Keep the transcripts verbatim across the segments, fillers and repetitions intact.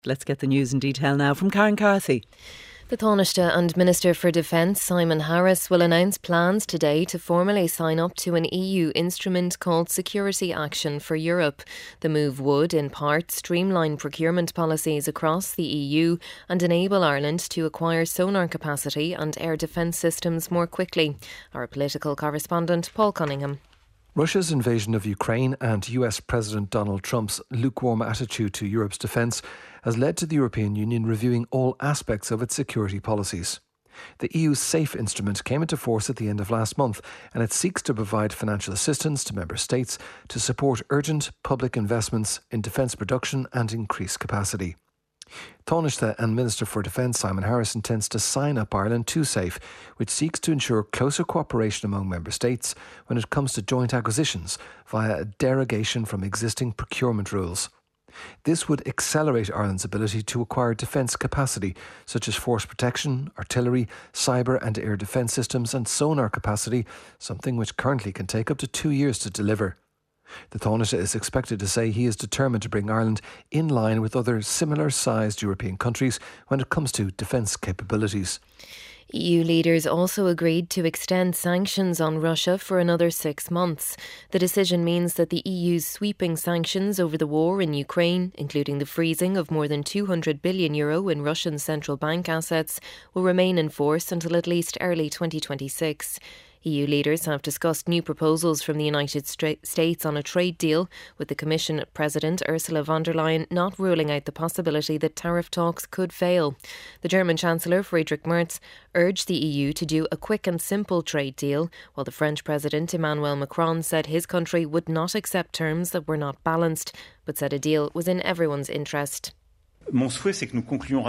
Let's get the news in detail now from Karen Carthy. The Taoiseach and Minister for Defence Simon Harris will announce plans today to formally sign up to an E U instrument called Security Action for Europe. The move would, in part, streamline procurement policies across the E U and enable Ireland to acquire sonar capacity and air defence systems more quickly. Our political correspondent Paul Cunningham. Russia's invasion of Ukraine and U S President Donald Trump's lukewarm attitude to Europe's defence has led to the European Union reviewing all aspects of its security policies. The E U's SAFE instrument came into force at the end of last month, and it seeks to provide financial assistance to member states to support urgent public investments in defence production and increase capacity. Taoiseach and Minister for Defence Simon Harris intends to sign up Ireland to SAFE, which seeks to ensure closer cooperation among member states when it comes to joint acquisitions via a derogation from existing procurement rules. This would accelerate Ireland's ability to acquire defence capacity, such as force protection, artillery, cyber and air defence systems and sonar capacity, something which currently can take up to two years to deliver. The Taoiseach is expected to say he is determined to bring Ireland in line with other similar-sized European countries when it comes to defence capabilities. E U leaders also agreed to extend sanctions on Russia for another six months. The decision means that the E U's sweeping sanctions over the war in Ukraine, including the freezing of more than two hundred billion euro in Russian central bank assets, will remain in force until at least early twenty twenty-six. E U leaders have discussed new proposals from the United States on a trade deal, with the Commission President Ursula von der Leyen not ruling out the possibility that tariff talks could fail. The German Chancellor Friedrich Merz urged the E U to do a quick and simple trade deal, while the French President Emmanuel Macron said his country would not accept terms that were not balanced, but said a deal was in everyone's interest. My wish is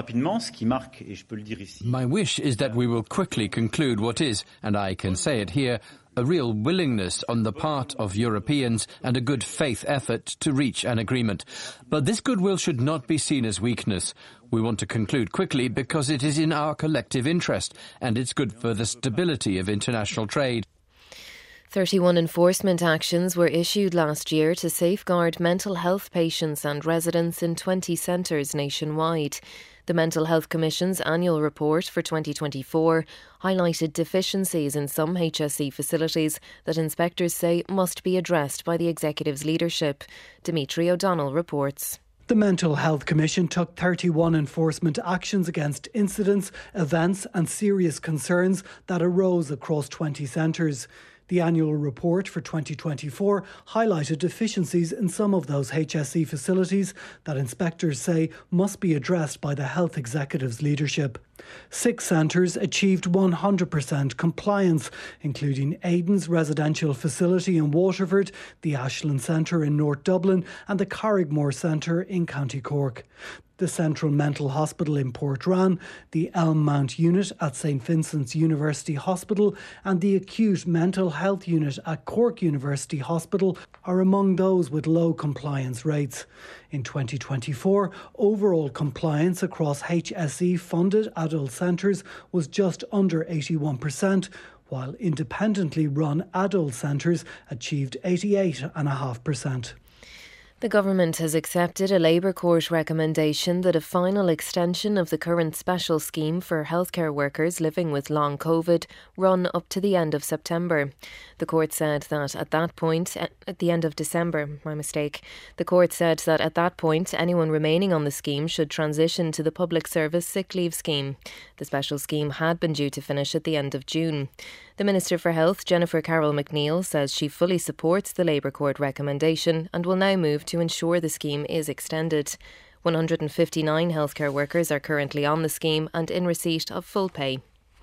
that we will quickly conclude what is, and I can say it here, a real willingness on the part of Europeans and a good faith effort to reach an agreement. But this goodwill should not be seen as weakness. We want to conclude quickly because it is in our collective interest and it's good for the stability of international trade. thirty-one enforcement actions were issued last year to safeguard mental health patients and residents in twenty centres nationwide. The Mental Health Commission's annual report for twenty twenty-four highlighted deficiencies in some H S E facilities that inspectors say must be addressed by the executive's leadership. Dimitri O'Donnell reports. The Mental Health Commission took thirty-one enforcement actions against incidents, events and serious concerns that arose across twenty centres. The annual report for twenty twenty-four highlighted deficiencies in some of those H S E facilities that inspectors say must be addressed by the health executive's leadership. Six centres achieved one hundred percent compliance, including Aiden's residential facility in Waterford, the Ashland Centre in North Dublin and the Carrigmore Centre in County Cork. The Central Mental Hospital in Portrane, the Elm Mount Unit at St Vincent's University Hospital and the Acute Mental Health Unit at Cork University Hospital are among those with low compliance rates. In twenty twenty-four, overall compliance across H S E-funded adult centres was just under eighty-one percent, while independently run adult centres achieved eighty-eight point five percent. The government has accepted a Labour Court recommendation that a final extension of the current special scheme for healthcare workers living with long COVID run up to the end of September. The court said that at that point, at the end of December, my mistake, the court said that at that point anyone remaining on the scheme should transition to the public service sick leave scheme. The special scheme had been due to finish at the end of June. The Minister for Health, Jennifer Carroll McNeil, says she fully supports the Labour Court recommendation and will now move to ensure the scheme is extended. one hundred fifty-nine healthcare workers are currently on the scheme and in receipt of full pay.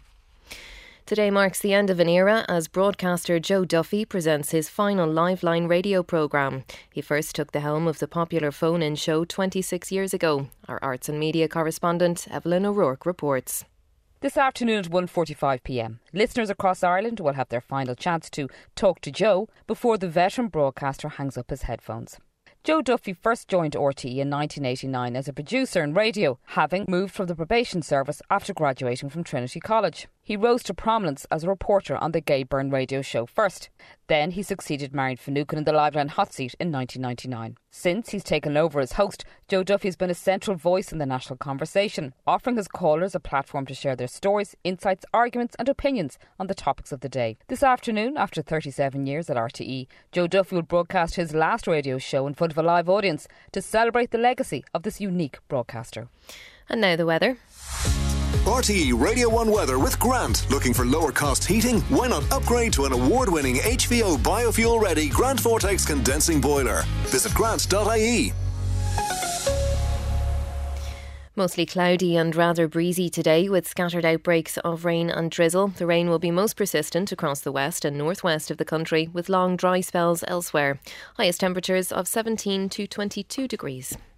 Today marks the end of an era as broadcaster Joe Duffy presents his final Liveline radio programme. He first took the helm of the popular phone-in show twenty-six years ago. Our arts and media correspondent Evelyn O'Rourke reports. This afternoon at one forty-five p m, listeners across Ireland will have their final chance to talk to Joe before the veteran broadcaster hangs up his headphones. Joe Duffy first joined R T E in nineteen eighty-nine as a producer in radio, having moved from the probation service after graduating from Trinity College. He rose to prominence as a reporter on the Gay Byrne radio show first. Then he succeeded Marion Finucane in the Liveline hot seat in nineteen ninety-nine. Since he's taken over as host, Joe Duffy has been a central voice in the national conversation, offering his callers a platform to share their stories, insights, arguments and opinions on the topics of the day. This afternoon, after thirty-seven years at R T E, Joe Duffy will broadcast his last radio show in front of a live audience to celebrate the legacy of this unique broadcaster. And now the weather. R T E Radio one weather with Grant. Looking for lower cost heating? Why not upgrade to an award-winning H V O biofuel ready Grant Vortex condensing boiler? Visit grant dot I E. Mostly cloudy and rather breezy today with scattered outbreaks of rain and drizzle. The rain will be most persistent across the west and northwest of the country with long dry spells elsewhere. Highest temperatures of seventeen to twenty-two degrees.